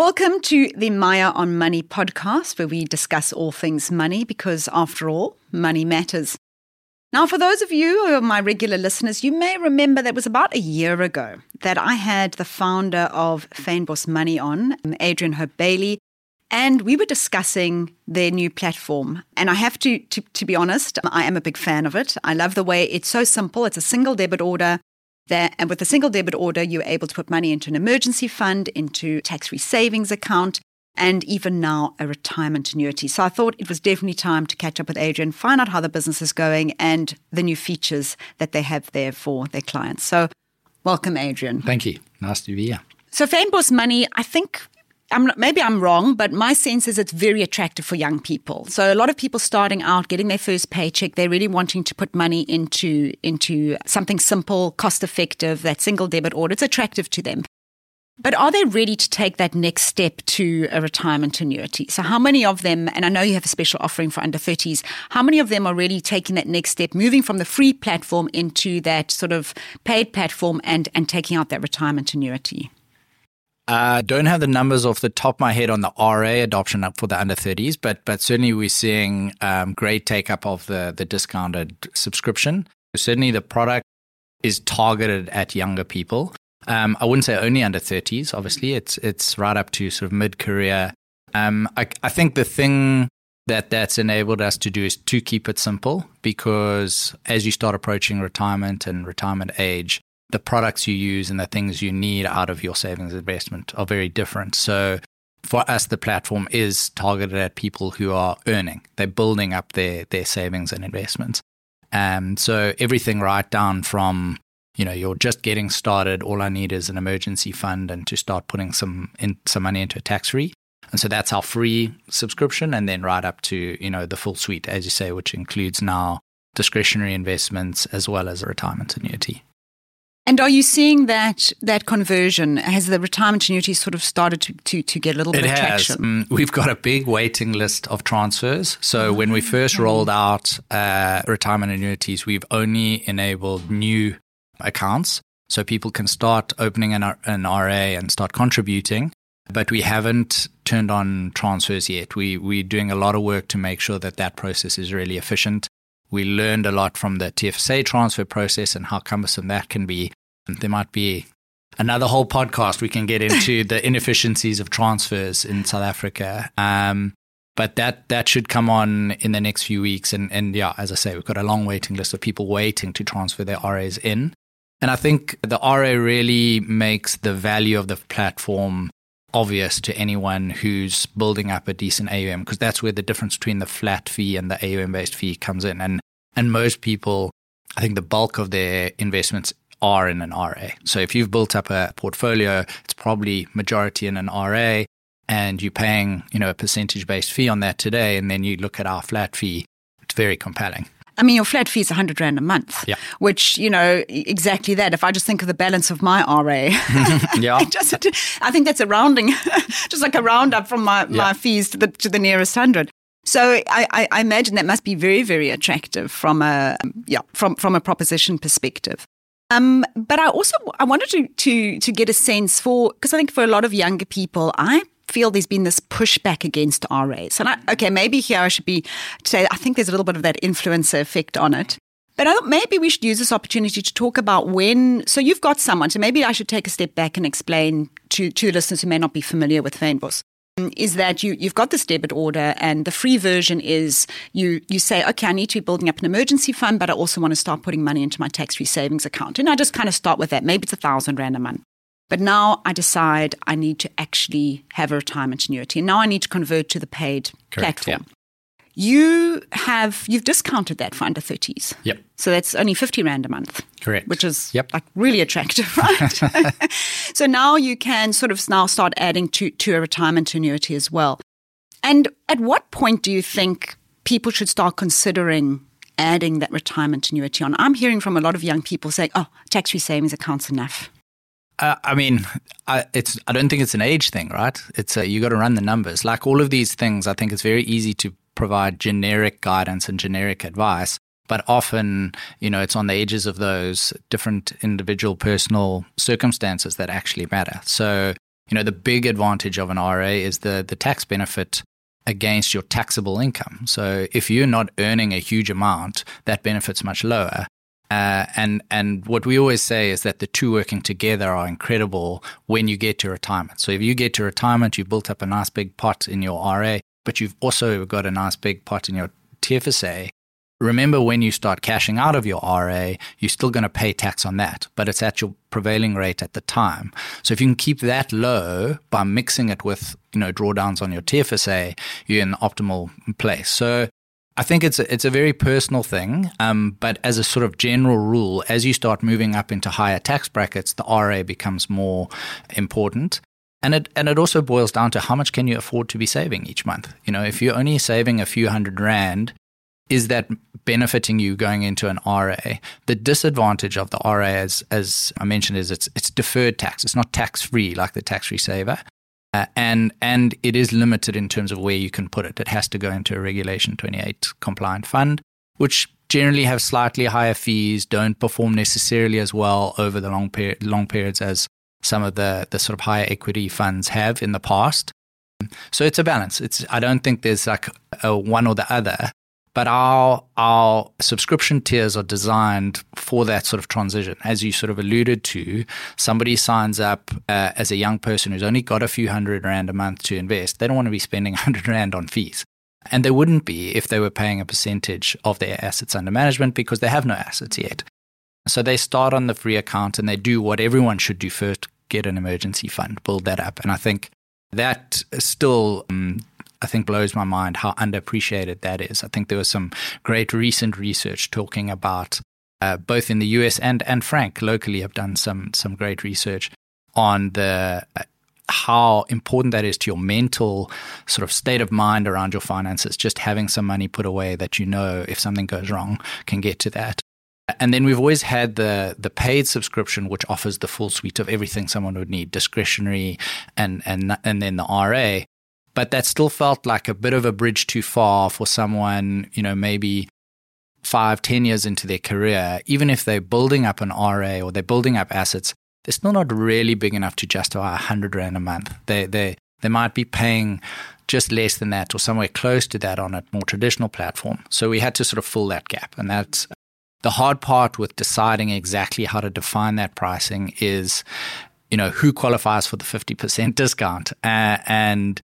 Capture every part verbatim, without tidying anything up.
Welcome to the Maya on Money podcast, where we discuss all things money because, after all, money matters. Now, for those of you who are my regular listeners, you may remember that it was about a year ago that I had the founder of Fynbos Money on, Adrian Hope-Bailey, and we were discussing their new platform. And I have to, to, to be honest, I am a big fan of it. I love the way it's so simple. It's a single debit order. That, and with a single debit order, you're able to put money into an emergency fund, into a tax-free savings account, and even now a retirement annuity. So I thought it was definitely time to catch up with Adrian, find out how the business is going and the new features that they have there for their clients. So welcome, Adrian. Thank you. Nice to be here. So Fynbos Money, I think, I'm not, maybe I'm wrong, but my sense is it's very attractive for young people. So a lot of people starting out, getting their first paycheck, they're really wanting to put money into, into something simple, cost-effective, that single debit order. It's attractive to them. But are they ready to take that next step to a retirement annuity? So how many of them, and I know you have a special offering for under thirties, how many of them are really taking that next step, moving from the free platform into that sort of paid platform and, and taking out that retirement annuity? I uh, don't have the numbers off the top of my head on the R A adoption up for the under thirties, but but certainly we're seeing um, great take-up of the, the discounted subscription. Certainly the product is targeted at younger people. Um, I wouldn't say only under thirties, obviously. It's it's right up to sort of mid-career. Um, I, I think the thing that that's enabled us to do is to keep it simple, because as you start approaching retirement and retirement age, the products you use and the things you need out of your savings investment are very different. So for us, the platform is targeted at people who are earning. They're building up their, their savings and investments. Um, so everything right down from, you know, you're just getting started. All I need is an emergency fund and to start putting some in, some money into a tax-free. And so that's our free subscription, and then right up to, you know, the full suite, as you say, which includes now discretionary investments as well as a retirement annuity. And are you seeing that that conversion? Has the retirement annuity sort of started to, to, to get a little bit it of has. traction? Mm, we've got a big waiting list of transfers. So oh, when we first okay. rolled out uh, retirement annuities, we've only enabled new accounts. So people can start opening an, an R A and start contributing. But we haven't turned on transfers yet. We, we're doing a lot of work to make sure that that process is really efficient. We learned a lot from the T F S A transfer process and how cumbersome that can be. There might be another whole podcast we can get into the inefficiencies of transfers in South Africa. Um, but that that should come on in the next few weeks. And, and yeah, as I say, we've got a long waiting list of people waiting to transfer their R As in. And I think the R A really makes the value of the platform obvious to anyone who's building up a decent A U M, because that's where the difference between the flat fee and the A U M-based fee comes in. And and most people, I think the bulk of their investments are in an R A. So if you've built up a portfolio, it's probably majority in an R A, and you're paying, you know, a percentage-based fee on that today, and then you look at our flat fee, it's very compelling. I mean, your flat fee is one hundred rand a month, yeah. which, you know, exactly that. If I just think of the balance of my R A, yeah. I, just, I think that's a rounding, just like a roundup from my, yeah. my fees to the to the nearest hundred. So I, I, I imagine that must be very, very attractive from a yeah from, from a proposition perspective. Um, but I also I wanted to to to get a sense for, because I think for a lot of younger people, I feel there's been this pushback against R As. And I, okay, maybe here I should be say I think there's a little bit of that influencer effect on it. But I thought maybe we should use this opportunity to talk about when. So you've got someone. So maybe I should take a step back and explain to to listeners who may not be familiar with Fynbos. Is that you, you've got this debit order, and the free version is you you say, okay, I need to be building up an emergency fund, but I also want to start putting money into my tax-free savings account. And I just kind of start with that. Maybe it's a thousand rand a month. But now I decide I need to actually have a retirement annuity. And now I need to convert to the paid Correct, platform. Yeah. You have, you've discounted that for under thirties. Yep. So that's only fifty rand a month. Correct. Which is yep. like really attractive, right? So now you can sort of now start adding to, to a retirement annuity as well. And at what point do you think people should start considering adding that retirement annuity on? I'm hearing from a lot of young people saying, oh, tax-free savings account's enough. Uh, I mean, I, it's. I don't think it's an age thing, right? It's a, you got to run the numbers. Like all of these things, I think it's very easy to provide generic guidance and generic advice, but often, you know, it's on the edges of those different individual personal circumstances that actually matter. So, you know, the big advantage of an R A is the the tax benefit against your taxable income. So if you're not earning a huge amount, that benefit's much lower. Uh, and and what we always say is that the two working together are incredible when you get to retirement. So if you get to retirement, you've built up a nice big pot in your R A, but you've also got a nice big pot in your T F S A. Remember, when you start cashing out of your R A, you're still going to pay tax on that, but it's at your prevailing rate at the time. So if you can keep that low by mixing it with, you know, drawdowns on your T F S A, you're in the optimal place. So I think it's a, it's a very personal thing, um, but as a sort of general rule, as you start moving up into higher tax brackets, the R A becomes more important. And it and it also boils down to how much can you afford to be saving each month. You know, if you're only saving a few hundred rand, is that benefiting you going into an R A? The disadvantage of the R A, as as I mentioned, is it's it's deferred tax. It's not tax-free like the tax-free saver. Uh, and and it is limited in terms of where you can put it. It has to go into a Regulation twenty-eight compliant fund, which generally have slightly higher fees, don't perform necessarily as well over the long period, long periods as some of the, the sort of higher equity funds have in the past. So it's a balance. It's I don't think there's like a one or the other. But our our subscription tiers are designed for that sort of transition. As you sort of alluded to, somebody signs up uh, as a young person who's only got a few hundred rand a month to invest. They don't want to be spending one hundred rand on fees. And they wouldn't be if they were paying a percentage of their assets under management because they have no assets yet. So they start on the free account and they do what everyone should do first, get an emergency fund, build that up. And I think that still um, I think blows my mind how underappreciated that is. I think there was some great recent research talking about uh, both in the U S and and Frank locally have done some some great research on the uh, how important that is to your mental sort of state of mind around your finances. Just having some money put away that you know if something goes wrong can get to that. And then we've always had the the paid subscription, which offers the full suite of everything someone would need, discretionary and and and then the R A. But that still felt like a bit of a bridge too far for someone, you know, maybe five, ten years into their career. Even if they're building up an R A or they're building up assets, they're still not really big enough to justify one hundred rand a month. They they they might be paying just less than that or somewhere close to that on a more traditional platform. So we had to sort of fill that gap. And that's the hard part with deciding exactly how to define that pricing is, you know, who qualifies for the fifty percent discount uh, and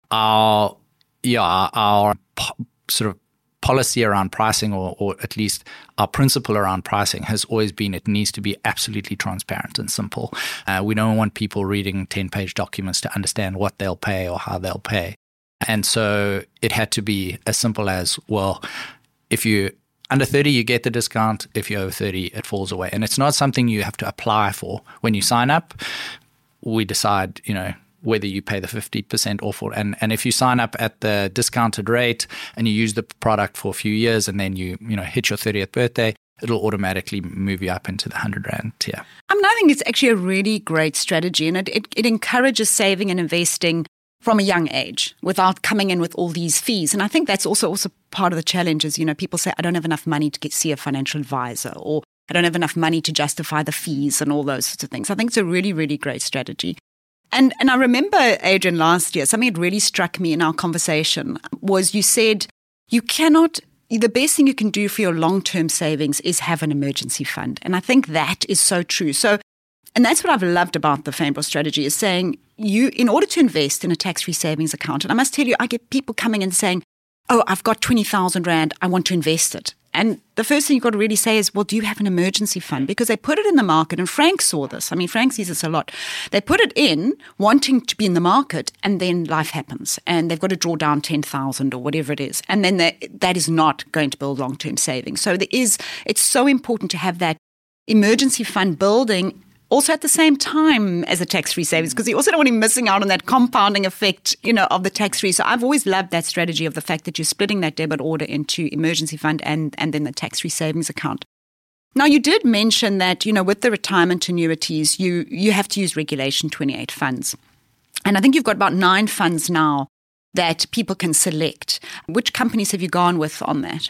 Our yeah our po- sort of policy around pricing, or, or at least our principle around pricing, has always been it needs to be absolutely transparent and simple. Uh, we don't want people reading ten-page documents to understand what they'll pay or how they'll pay. And so it had to be as simple as, well, if you're under thirty, you get the discount. If you're over thirty, it falls away. And it's not something you have to apply for. When you sign up, we decide, you know, whether you pay the fifty percent off or, and, and if you sign up at the discounted rate and you use the product for a few years and then you, you know, hit your thirtieth birthday, it'll automatically move you up into the one hundred rand tier. I mean, I think it's actually a really great strategy, and it, it, it encourages saving and investing from a young age without coming in with all these fees. And I think that's also, also part of the challenge is, you know, people say, I don't have enough money to get see a financial advisor, or I don't have enough money to justify the fees and all those sorts of things. I think it's a really, really great strategy. And and I remember, Adrian, last year, something that really struck me in our conversation was you said you cannot, the best thing you can do for your long-term savings is have an emergency fund. And I think that is so true. So, and that's what I've loved about the Fynbos strategy is saying you, in order to invest in a tax-free savings account, and I must tell you, I get people coming and saying, oh, I've got twenty thousand rand, I want to invest it. And the first thing you've got to really say is, well, do you have an emergency fund? Because they put it in the market, and Frank saw this. I mean, Frank sees this a lot. They put it in, wanting to be in the market, and then life happens. And they've got to draw down ten thousand or whatever it is. And then they, that is not going to build long-term savings. So there is, it's so important to have that emergency fund building also at the same time as a tax-free savings, because you also don't want to be missing out on that compounding effect, you know, of the tax-free. So I've always loved that strategy of the fact that you're splitting that debit order into emergency fund and, and then the tax-free savings account. Now, you did mention that, you know, with the retirement annuities, you you have to use Regulation twenty-eight funds. And I think you've got about nine funds now that people can select. Which companies have you gone with on that?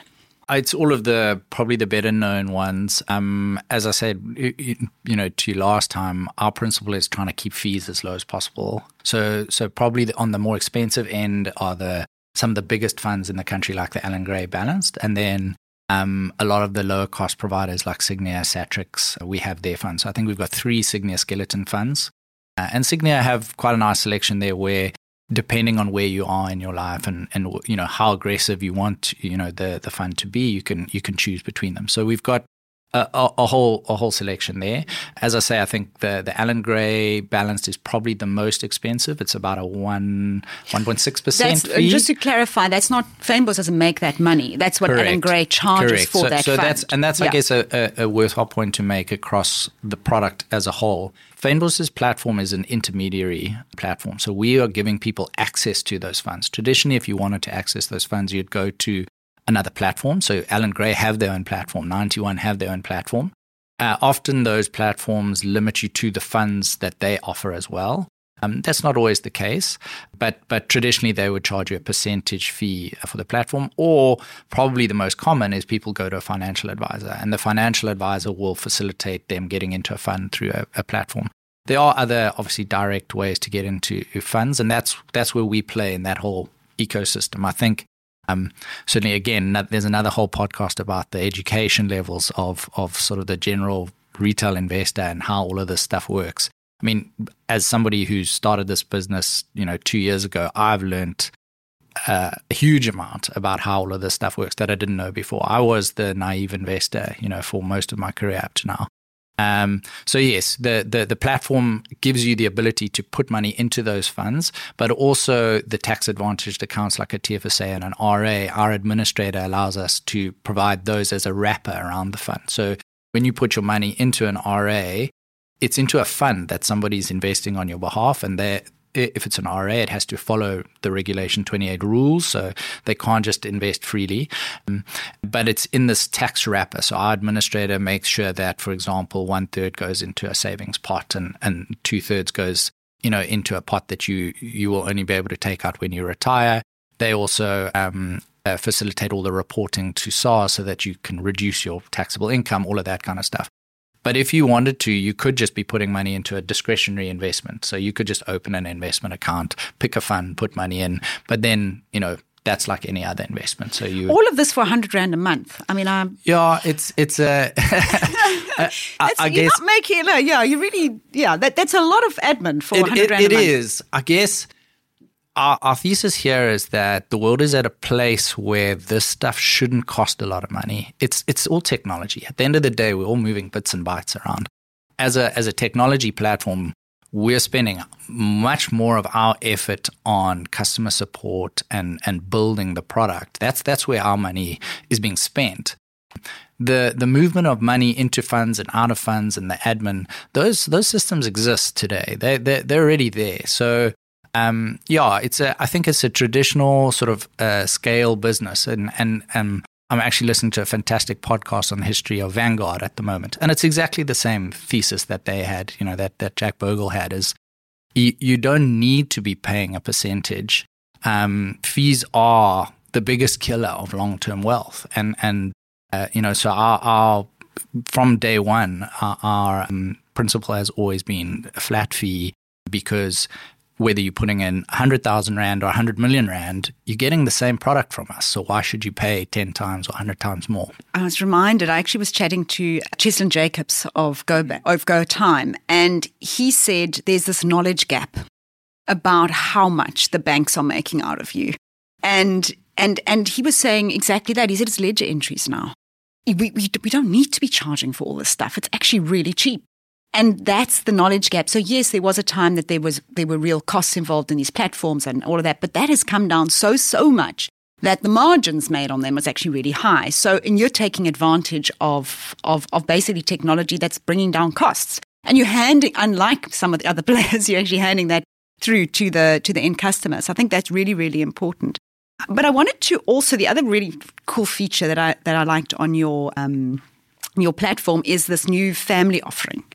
It's all of the probably the better known ones. Um, as I said, you, you know, to you last time, our principle is trying to keep fees as low as possible. So, so probably the, on the more expensive end are the some of the biggest funds in the country, like the Allan Gray Balanced, and then um, a lot of the lower cost providers like Signia, Satrix. We have their funds. So I think we've got three Signia Skeleton funds, uh, and Signia have quite a nice selection there where, depending on where you are in your life and, and you know how aggressive you want you know the, the fund to be, you can you can choose between them. So we've got a, a, a whole a whole selection there. As I say, I think the, the Allan Gray Balanced is probably the most expensive. It's about a one one point six percent fee. Just to clarify, that's not Fynbos doesn't make that money. That's what Correct. Allan Gray charges Correct. for so, that so fund. That's, and that's, yeah. I guess, a, a, a worthwhile point to make across the product as a whole. Fynbos's platform is an intermediary platform. So we are giving people access to those funds. Traditionally, if you wanted to access those funds, you'd go to another platform. So Allan Gray have their own platform. ninety-one have their own platform. Uh, often those platforms limit you to the funds that they offer as well. Um, that's not always the case, but but traditionally they would charge you a percentage fee for the platform, or probably the most common is people go to a financial advisor, and the financial advisor will facilitate them getting into a fund through a, a platform. There are other, obviously, direct ways to get into funds, and that's that's where we play in that whole ecosystem. I think um, certainly, again, there's another whole podcast about the education levels of of sort of the general retail investor and how all of this stuff works. I mean, as somebody who started this business, you know, two years ago, I've learned uh, a huge amount about how all of this stuff works that I didn't know before. I was the naive investor, you know, for most of my career up to now. Um, so yes, the, the the platform gives you the ability to put money into those funds, but also the tax advantaged accounts like a T F S A and an R A. Our administrator allows us to provide those as a wrapper around the fund. So when you put your money into an R A, it's into a fund that somebody's investing on your behalf, and they if it's an R A, it has to follow the Regulation twenty-eight rules, so they can't just invest freely. Um, but it's in this tax wrapper. So our administrator makes sure that, for example, one third goes into a savings pot and, and two thirds goes, you know, into a pot that you you will only be able to take out when you retire. They also um, uh, facilitate all the reporting to S A R S so that you can reduce your taxable income, all of that kind of stuff. But if you wanted to, you could just be putting money into a discretionary investment. So you could just open an investment account, pick a fund, put money in. But then, you know, that's like any other investment. So you all of this for a hundred rand a month. I mean, I'm yeah, it's it's a. I, I you're guess not making no, yeah, you really yeah. That that's a lot of admin for a hundred it, rand it a month. It is. I guess. Our, our thesis here is that the world is at a place where this stuff shouldn't cost a lot of money. It's it's all technology. At the end of the day, we're all moving bits and bytes around. As a as a technology platform, we're spending much more of our effort on customer support and, and building the product. That's that's where our money is being spent. The the movement of money into funds and out of funds and the admin, those those systems exist today. They they they're already there. So. Um, yeah, it's a. I think it's a traditional sort of uh, scale business, and and um, I'm actually listening to a fantastic podcast on the history of Vanguard at the moment, and it's exactly the same thesis that they had. You know, that that Jack Bogle had is you, you don't need to be paying a percentage. Um, fees are the biggest killer of long-term wealth, and and uh, you know, so our, our from day one, our, our um, principle has always been a flat fee because. Whether you're putting in one hundred thousand rand or one hundred million rand, you're getting the same product from us. So why should you pay ten times or one hundred times more? I was reminded, I actually was chatting to Cheslin Jacobs of Go, of Go Time, and he said there's this knowledge gap about how much the banks are making out of you. And and and he was saying exactly that. He said it's ledger entries now. We, we, we don't need to be charging for all this stuff. It's actually really cheap. And that's the knowledge gap. So yes, there was a time that there was there were real costs involved in these platforms and all of that, but that has come down so, so much that the margins made on them was actually really high. So and you're taking advantage of, of, of basically technology that's bringing down costs. And you're handing, unlike some of the other players, you're actually handing that through to the to the end customers. I think that's really, really important. But I wanted to also, the other really cool feature that I that I liked on your um, your platform is this new family offering.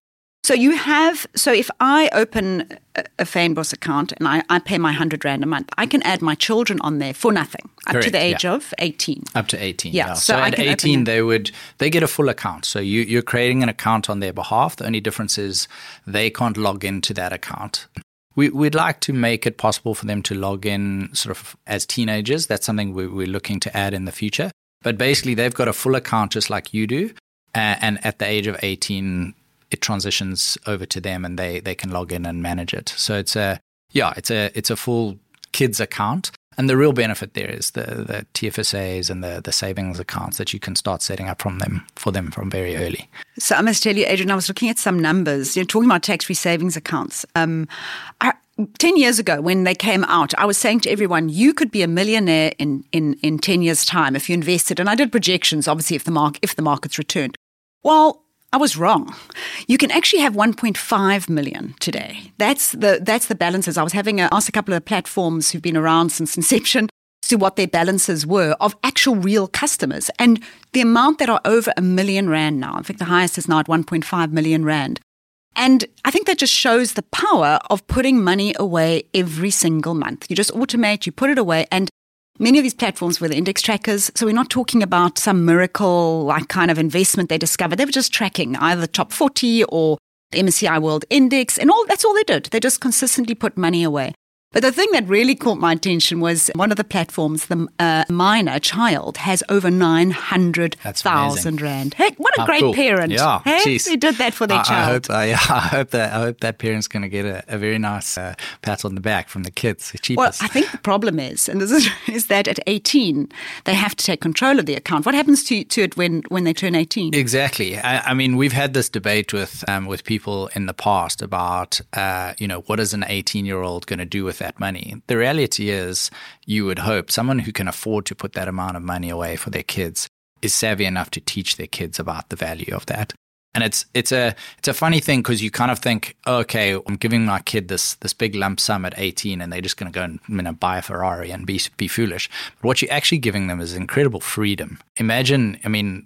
So you have, so if I open a, a Fynbos account and I, I pay my one hundred rand a month, I can add my children on there for nothing, up Correct, to the age yeah. of eighteen. Up to eighteen, yeah. yeah. So, So, I at can eighteen, open they would they get a full account. So you, you're creating an account on their behalf. The only difference is they can't log into that account. We, we'd like to make it possible for them to log in sort of as teenagers. That's something we, we're looking to add in the future. But basically, they've got a full account just like you do. Uh, and at the age of eighteen, it transitions over to them and they, they can log in and manage it. So it's a, yeah, it's a it's a full kids account. And the real benefit there is the, the T F S As and the, the savings accounts that you can start setting up from them for them from very early. So I must tell you, Adrian, I was looking at some numbers, you know, talking about tax-free savings accounts. Um, I, ten years ago when they came out, I was saying to everyone, you could be a millionaire in, in, in ten years' time if you invested. And I did projections, obviously, if the, mark, if the markets returned. Well, I was wrong. You can actually have one point five million today. That's the that's the balances. I was having a, asked a couple of platforms who've been around since inception to what their balances were of actual real customers. And the amount that are over a million rand now, in fact, the highest is now at one point five million rand. And I think that just shows the power of putting money away every single month. You just automate, you put it away, and many of these platforms were the index trackers, so we're not talking about some miracle like kind of investment they discovered. They were just tracking either the top forty or the M S C I World Index, and all that's all they did. They just consistently put money away. But the thing that really caught my attention was one of the platforms, the uh, minor child, has over nine hundred thousand rand. Heck, what a How great cool. parent. Yeah, hey? geez. Who did that for their I, child. I hope, uh, yeah, I hope that I hope that parent's going to get a, a very nice uh, pat on the back from the kids. The Well, cheapest. I think the problem is, and this is, is that at eighteen, they have to take control of the account. What happens to, to it when, when they turn eighteen? Exactly. I, I mean, we've had this debate with um, with people in the past about, uh, you know, what is an eighteen-year-old going to do with that money? The reality is, you would hope someone who can afford to put that amount of money away for their kids is savvy enough to teach their kids about the value of that. And it's it's a it's a funny thing because you kind of think, okay, I'm giving my kid this this big lump sum at eighteen, and they're just going to go and you know, buy a Ferrari and be be foolish. But what you're actually giving them is incredible freedom. Imagine, I mean,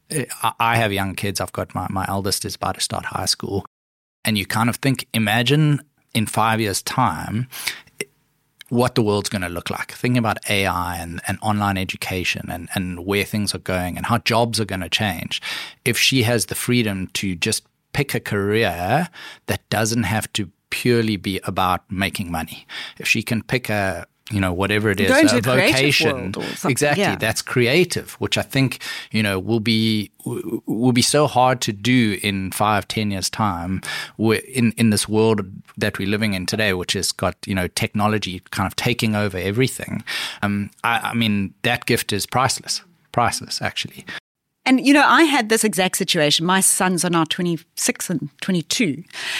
I have young kids. I've got my my eldest is about to start high school, and you kind of think, imagine in five years' time what the world's going to look like. Thinking about A I and, and online education and, and where things are going and how jobs are going to change. If she has the freedom to just pick a career that doesn't have to purely be about making money. If she can pick a you know, whatever it is, Go into a a creative vocation. world or something. Exactly. Yeah. That's creative, which I think, you know, will be will be so hard to do in five, ten years' time in, in this world that we're living in today, which has got, you know, technology kind of taking over everything. Um, I, I mean, that gift is priceless. Priceless, actually. And, you know, I had this exact situation. My sons are now twenty-six and twenty-two.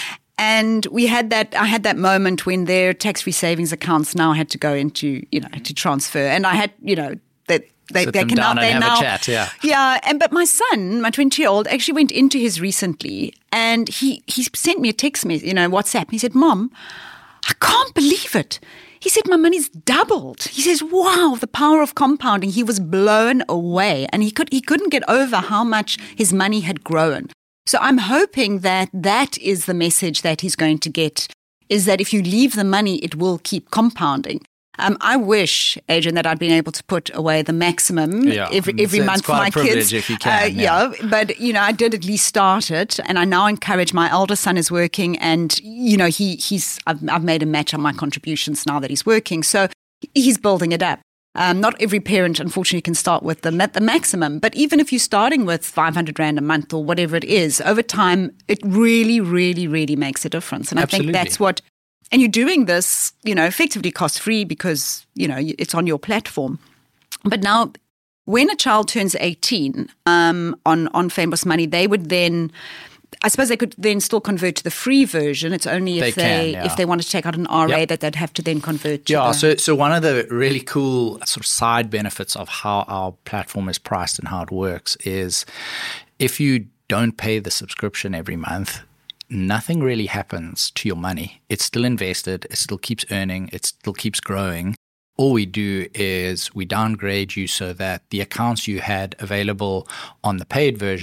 And we had that, I had that moment when their tax-free savings accounts now had to go into, you know, to transfer. And I had, you know, that they, Sit they them can down now, and they have now, a chat, yeah. Yeah. And, but my son, my twenty-year-old, actually went into his recently and he, he sent me a text message, you know, WhatsApp. He said, Mom, I can't believe it. He said, my money's doubled. He says, wow, the power of compounding. He was blown away and he could, he couldn't get over how much his money had grown. So I'm hoping that that is the message that he's going to get, is that if you leave the money, it will keep compounding. Um, I wish, Adrian, that I'd been able to put away the maximum yeah. every every it's, month it's for my quite a privilege kids. if you can. Uh, yeah. yeah, but you know, I did at least start it, and I now encourage. My older son is working, and you know, he he's I've, I've made a match on my contributions now that he's working, so he's building it up. Um, not every parent, unfortunately, can start with the, the maximum. But even if you're starting with five hundred rand a month or whatever it is, over time, it really, really, really makes a difference. And Absolutely. I think that's what, and you're doing this, you know, effectively cost-free because, you know, it's on your platform. But now, when a child turns eighteen um, on, on Fynbos Money, they would then... I suppose they could then still convert to the free version. It's only if they, they, can, yeah. if they want to take out an R A Yep. that they'd have to then convert to Yeah, the, so so one of the really cool sort of side benefits of how our platform is priced and how it works is if you don't pay the subscription every month, nothing really happens to your money. It's still invested. It still keeps earning. It still keeps growing. All we do is we downgrade you so that the accounts you had available on the paid version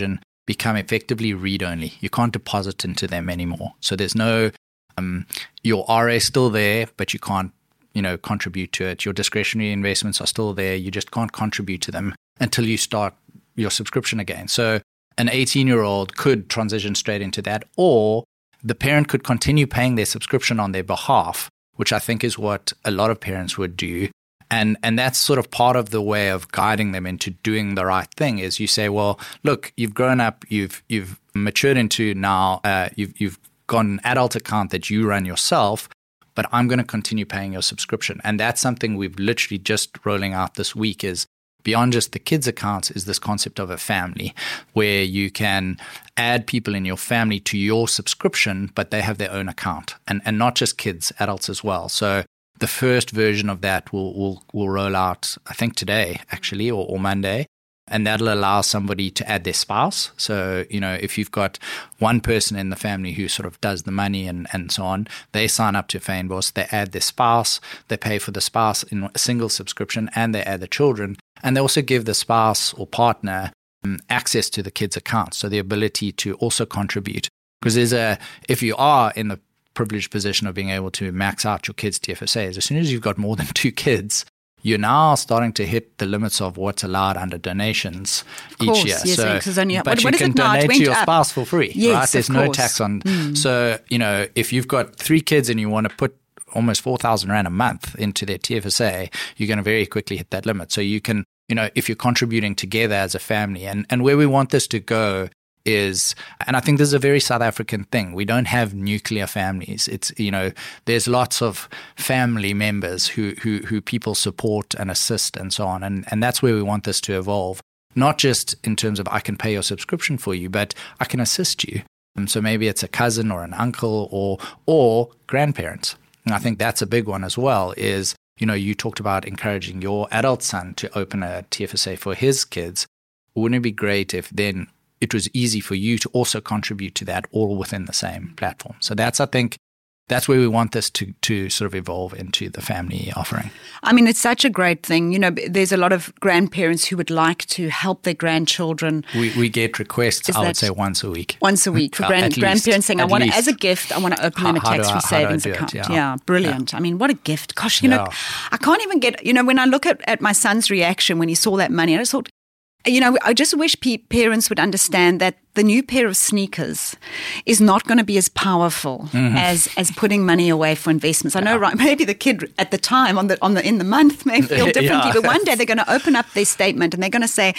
become effectively read-only. You can't deposit into them anymore. So there's no, um, your R A is still there, but you can't, you know, contribute to it. Your discretionary investments are still there. You just can't contribute to them until you start your subscription again. So an eighteen-year-old could transition straight into that, or the parent could continue paying their subscription on their behalf, which I think is what a lot of parents would do. And and that's sort of part of the way of guiding them into doing the right thing is you say, well, look, you've grown up, you've you've matured into now, uh, you've you've got an adult account that you run yourself, but I'm going to continue paying your subscription. And that's something we've literally just rolling out this week is beyond just the kids' accounts is this concept of a family where you can add people in your family to your subscription, but they have their own account and, and not just kids, adults as well. So the first version of that will will will roll out, I think today actually, or, or Monday, and that'll allow somebody to add their spouse. So, you know, if you've got one person in the family who sort of does the money and, and so on, they sign up to Fynbos, they add their spouse, they pay for the spouse in a single subscription, and they add the children, and they also give the spouse or partner um, access to the kids' accounts, so the ability to also contribute. Because there's a, if you are in the privileged position of being able to max out your kids' T F S As, as soon as you've got more than two kids, you're now starting to hit the limits of what's allowed under donations of course, each year. Yes, so, because only, but what, you what can is it now? donate It to your up. spouse for free, yes, right? There's of no course. tax on. Mm. So, you know, if you've got three kids and you want to put almost four thousand rand a month into their T F S A, you're going to very quickly hit that limit. So you can, you know, if you're contributing together as a family, and, and where we want this to go is, and I think this is a very South African thing, we don't have nuclear families. It's, you know, there's lots of family members who who who people support and assist and so on. And, and that's where we want this to evolve, not just in terms of I can pay your subscription for you, but I can assist you. And so maybe it's a cousin or an uncle or or grandparents. And I think that's a big one as well is, you know, you talked about encouraging your adult son to open a T F S A for his kids. Wouldn't it be great if then it was easy for you to also contribute to that all within the same platform? So that's, I think, that's where we want this to to sort of evolve into the family offering. I mean, it's such a great thing. You know, there's a lot of grandparents who would like to help their grandchildren. We we get requests, Is I would that say, once a week. Once a week for Uh, grand, at least, grandparents saying, I at want to, least. as a gift, I want to open them a How- how do tax-free I- how do I savings do it? account. Yeah. Yeah, brilliant. I mean, what a gift. Gosh, you know, Yeah. I can't even get, you know, when I look at, at my son's reaction when he saw that money, I just thought, you know, I just wish pe- parents would understand that the new pair of sneakers is not going to be as powerful mm-hmm. as as putting money away for investments. I know, right? Maybe the kid at the time on the on the in the month may feel differently, Yeah. but one day they're going to open up their statement and they're going to say,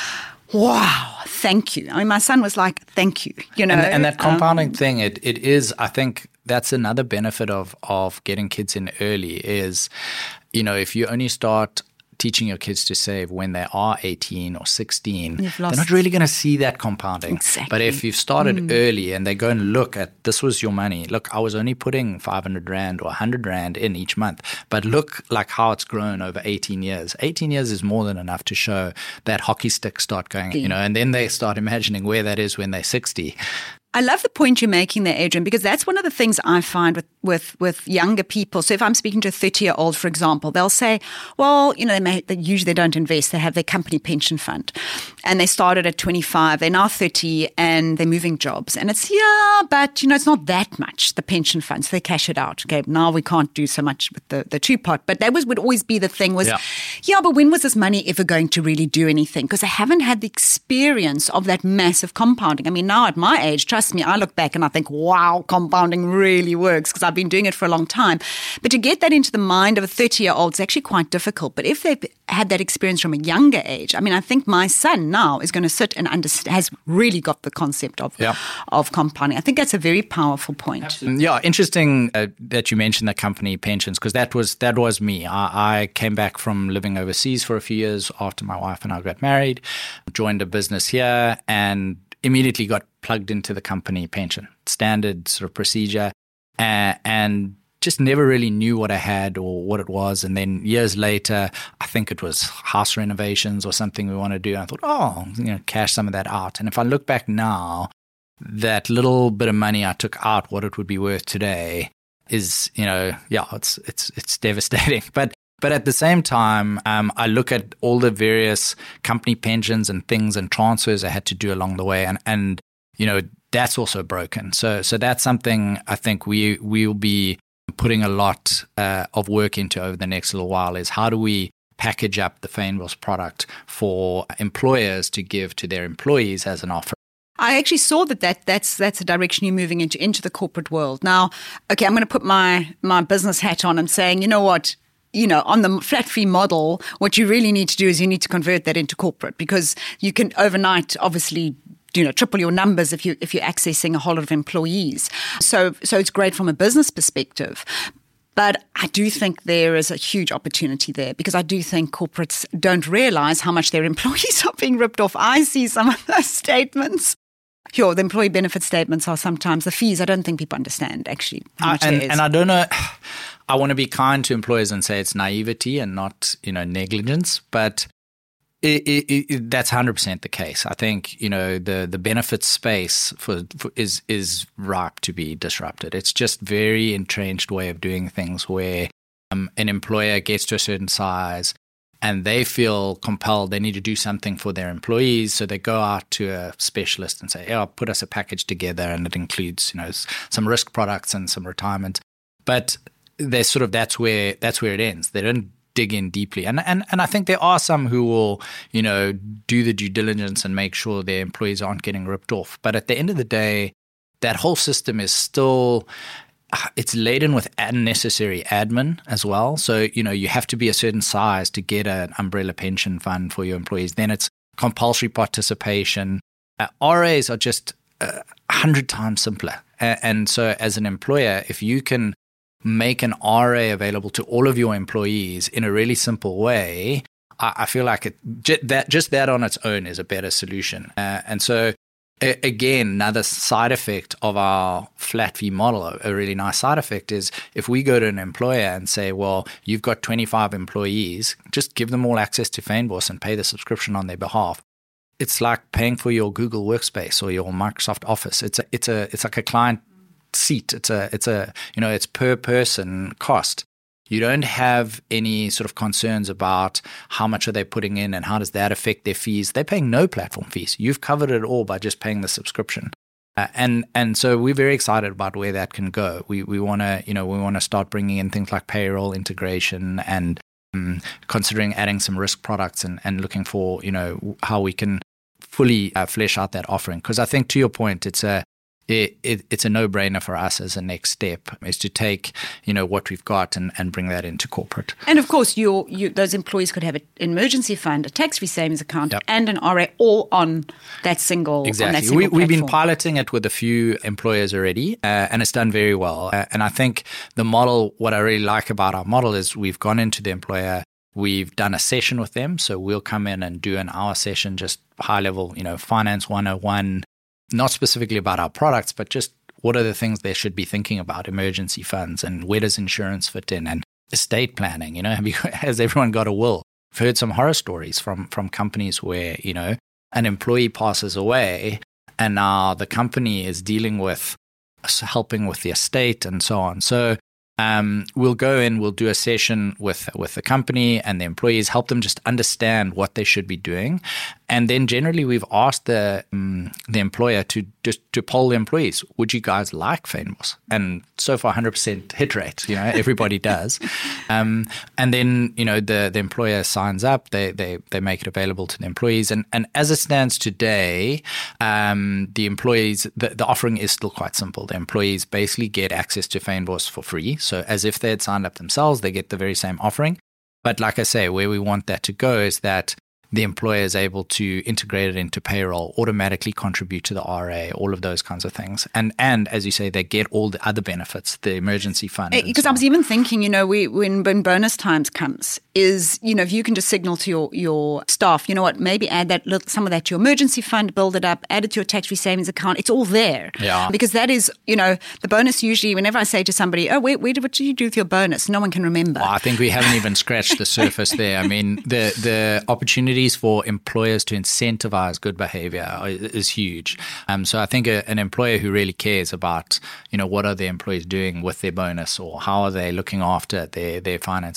"Wow, thank you." I mean, my son was like, "Thank you," you know. And, and that compounding um, thing, it it is, I think that's another benefit of of getting kids in early is, you know, if you only start teaching your kids to save when they are eighteen or sixteen, they're not really going to see that compounding. Exactly. But if you've started Mm. early and they go and look at, this was your money. Look, I was only putting five hundred rand or one hundred rand in each month. But look like how it's grown over eighteen years. eighteen years is more than enough to show that hockey stick start going, you know, and then they start imagining where that is when they're sixty. I love the point you're making there, Adrian, because that's one of the things I find with, with, with younger people. So if I'm speaking to a thirty-year-old, for example, they'll say, well, you know, they, may, they usually they don't invest. They have their company pension fund. And they started at twenty-five. They're now thirty and they're moving jobs. And it's, yeah, but, you know, it's not that much, the pension fund. So they cash it out. Okay, now we can't do so much with the, the two-pot. But that was would always be the thing was, yeah. yeah, but when was this money ever going to really do anything? Because they haven't had the experience of that massive compounding. I mean, now at my age, trust me, I look back and I think, wow, compounding really works because I've been doing it for a long time. But to get that into the mind of a thirty-year-old is actually quite difficult. But if they've had that experience from a younger age, I mean, I think my son now is going to sit and understand, has really got the concept of, yeah. of compounding. I think that's a very powerful point. Absolutely. Yeah, interesting uh, that you mentioned the company pensions because that was that was me. I, I came back from living overseas for a few years after my wife and I got married, joined a business here and immediately got plugged into the company pension, standard sort of procedure, uh, and just never really knew what I had or what it was. And then years later, I think it was house renovations or something we want to do. And I thought, oh, you know, cash some of that out. And if I look back now, that little bit of money I took out, what it would be worth today is, you know, yeah, it's it's it's devastating. But But at the same time, um, I look at all the various company pensions and things and transfers I had to do along the way, and and you know that's also broken. So so that's something I think we we'll be putting a lot uh, of work into over the next little while. Is how do we package up the Fynbos product for employers to give to their employees as an offer. I actually saw that, that that's that's a direction you're moving into into the corporate world. Now, okay, I'm going to put my my business hat on and saying, you know what, you know, on the flat fee model, what you really need to do is you need to convert that into corporate, because you can overnight, obviously, you know, triple your numbers if you if you're accessing a whole lot of employees. So so it's great from a business perspective. But I do think there is a huge opportunity there, because I do think corporates don't realize how much their employees are being ripped off. I see some of those statements. Sure, the employee benefit statements are sometimes the fees. I don't think people understand actually how much uh, and, it is. And I don't know, I want to be kind to employers and say it's naivety and not, you know, negligence, but It, it, it, that's one hundred percent the case. I think, you know, the, the benefits space for, for is is ripe to be disrupted. It's just very entrenched way of doing things where um, an employer gets to a certain size and they feel compelled they need to do something for their employees. So they go out to a specialist and say, oh, put us a package together, and it includes, you know, some risk products and some retirement. But they sort of that's where that's where it ends. They don't dig in deeply. And, and and I think there are some who will, you know, do the due diligence and make sure their employees aren't getting ripped off. But at the end of the day, that whole system is still, it's laden with unnecessary admin as well. So, you know, you have to be a certain size to get an umbrella pension fund for your employees. Then it's compulsory participation. Uh, R As are just a hundred times simpler. Uh, and so as an employer, if you can make an R A available to all of your employees in a really simple way, I, I feel like it, j- that just that on its own is a better solution. Uh, and so, a, again, another side effect of our flat fee model, a really nice side effect, is if we go to an employer and say, well, you've got twenty-five employees, just give them all access to Fynbos and pay the subscription on their behalf. It's like paying for your Google Workspace or your Microsoft Office. It's a, it's a, it's like a client seat. It's a, it's a, you know, it's per person cost. You don't have any sort of concerns about how much are they putting in and how does that affect their fees. They're paying no platform fees. You've covered it all by just paying the subscription. Uh, and and so we're very excited about where that can go. We we want to, you know, we want to start bringing in things like payroll integration and um, considering adding some risk products and, and looking for, you know, how we can fully uh, flesh out that offering. Because I think, to your point, it's a It, it, it's a no-brainer for us as a next step is to take, you know, what we've got and, and bring that into corporate. And of course, your you, those employees could have an emergency fund, a tax-free savings account, yep. and an R A all on that single. Exactly. On that single we, we've platform. been piloting it with a few employers already, uh, and it's done very well. Uh, and I think the model, what I really like about our model is we've gone into the employer, we've done a session with them, so we'll come in and do an hour session, just high-level, you know, finance one oh one. Not specifically about our products, but just what are the things they should be thinking about, emergency funds, and where does insurance fit in, and estate planning. You know, have you, has everyone got a will? I've heard some horror stories from from companies where, you know, an employee passes away and now the company is dealing with helping with the estate and so on. So um, we'll go in, we'll do a session with with the company and the employees, help them just understand what they should be doing. And then generally we've asked the um, the employer to just to poll the employees, would you guys like Fynbos? And so far one hundred percent hit rate, you know, everybody does. Um, and then, you know, the, the employer signs up, they they they make it available to the employees. And, and as it stands today, um, the employees, the, the offering is still quite simple. The employees basically get access to Fynbos for free. So as if they had signed up themselves, they get the very same offering. But like I say, where we want that to go is that the employer is able to integrate it into payroll, automatically contribute to the R A, all of those kinds of things. And, and as you say, they get all the other benefits, the emergency fund. Because so I was even thinking, you know, we, when, when bonus times comes, is, you know, if you can just signal to your, your staff, you know what, maybe add that little, some of that to your emergency fund, build it up, add it to your tax-free savings account. It's all there. Yeah. Because that is, you know, the bonus usually, whenever I say to somebody, oh, where, where did, what did you do with your bonus? No one can remember. Well, I think we haven't even scratched the surface there. I mean, the, the opportunity for employers to incentivize good behavior is huge. Um, so I think a, an employer who really cares about, you know, what are the employees doing with their bonus, or how are they looking after their, their finances,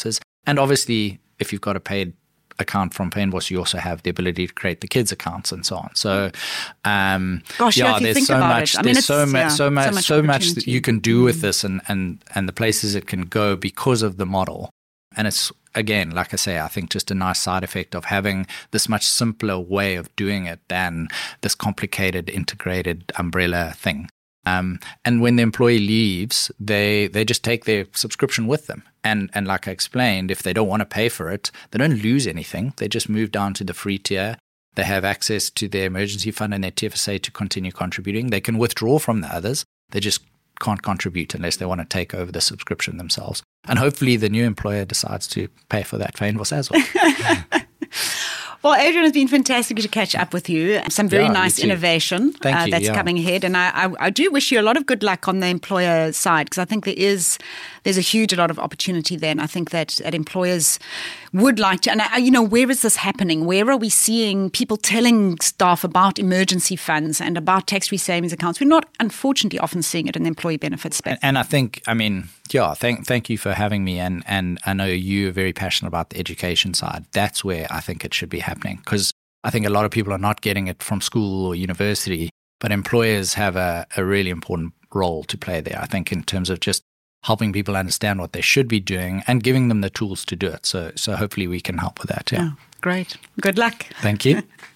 And obviously, if you've got a paid account from Painboss, you also have the ability to create the kids' accounts and so on. So, um, Gosh, yeah, yeah, if you there's think so about much, it. I mean, there's so, it's, mu- yeah, so much, so much so much that opportunity. you can do with this, and and and the places it can go because of the model. And it's, again, like I say, I think just a nice side effect of having this much simpler way of doing it than this complicated, integrated umbrella thing. Um, and when the employee leaves, they they just take their subscription with them. And and like I explained, if they don't want to pay for it, they don't lose anything. They just move down to the free tier. They have access to their emergency fund and their T F S A to continue contributing. They can withdraw from the others. They just can't contribute unless they want to take over the subscription themselves. And hopefully the new employer decides to pay for that Painboss as well. Well, Adrian, it's been fantastic to catch up with you. Some very Yeah, nice you too. innovation Thank uh, you, that's yeah. coming ahead. And I, I, I do wish you a lot of good luck on the employer side, because I think there is there's a huge lot of opportunity there. And I think that, that employers would like to. And, I, you know, where is this happening? Where are we seeing people telling staff about emergency funds and about tax-free savings accounts? We're not, unfortunately, often seeing it in the employee benefits space. And I think, I mean, yeah, thank thank you for having me. And, and I know you're very passionate about the education side. That's where I think it should be happening, because I think a lot of people are not getting it from school or university, but employers have a, a really important role to play there, I think, in terms of just helping people understand what they should be doing and giving them the tools to do it. So, so hopefully we can help with that. Yeah. Oh, great. Good luck. Thank you.